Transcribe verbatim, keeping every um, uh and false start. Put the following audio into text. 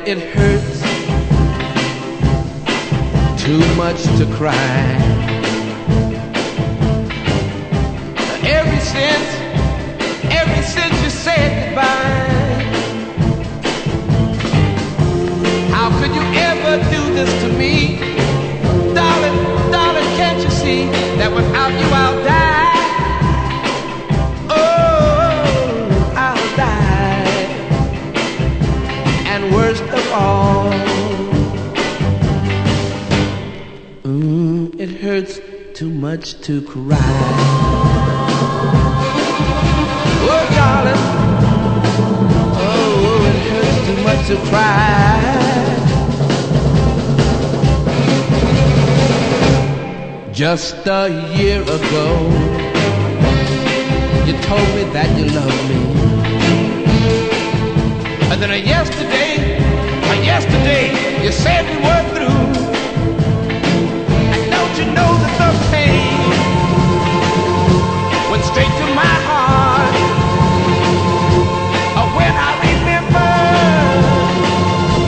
it hurts too much to cry. Ever since, ever since you said goodbye, how could you ever do this to me? Darling, darling, can't you see that without you I'll die? Oh, I'll die. And worst of all, mm, it hurts too much to cry. Oh, darling, oh, it hurts too much to cry. Just a year ago, you told me that you loved me. And then yesterday